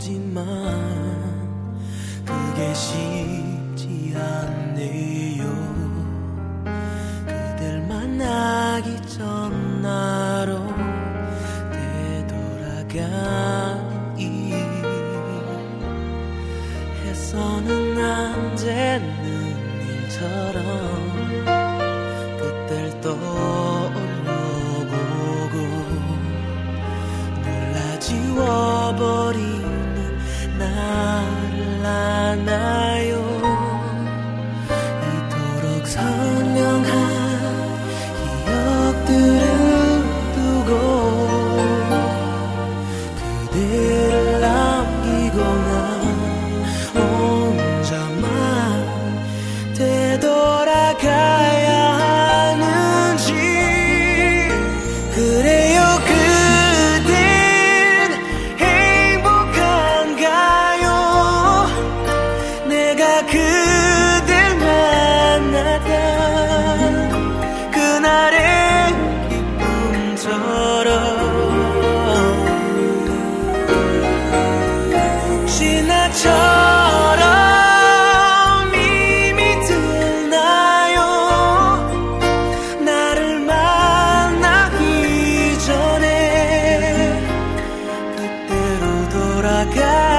하지만 그게 쉽지 않네요. 그댈 만나기 전나로 되돌아가기 해서는 안 되는 일처럼 그댈 떠올려보고 놀라 지워버리는 나를 아나요. 이토록 선명한 기억들을 두고 그대를 남기고 난 혼자만 되돌아가야 하는지. 그래요 그댄 행복한가요? 내가 그댈 만났던 그날의 기쁨처럼 신화처럼 이미 듣나요? 나를 만나기 전에 그때로 돌아가